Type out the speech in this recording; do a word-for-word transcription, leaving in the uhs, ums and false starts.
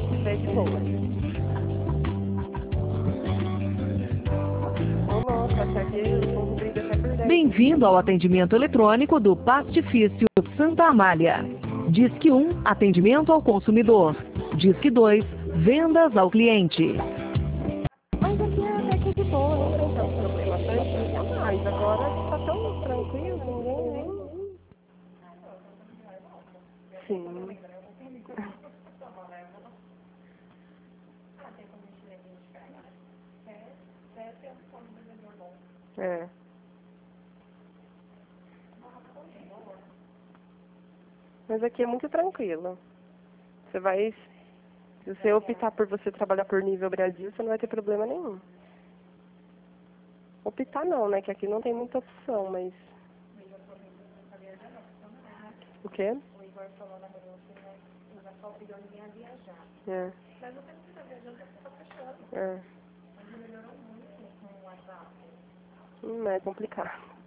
estiver de boa. Ô, louca, até que o povo briga até por dez. Bem-vindo ao atendimento eletrônico do Pastifício Santa Amália. Disque um, atendimento ao consumidor. Disque dois, vendas ao cliente. Mas aqui é até que de boa, não tem tanto problema. Antes tinha mais, agora tá tão tranquilo, ninguém nem... Sim. É. Mas aqui é muito tranquilo. Você vai... Se você optar por você trabalhar por nível Brasil, você não vai ter problema nenhum. Optar não, né? Que aqui não tem muita opção, mas... O quê? O Igor falou na reunião que não vai só obrigando ninguém a viajar. É. Mas não tem que estar viajando, porque você está fechando. É. Mas melhorou muito com o WhatsApp. Hum, é complicado.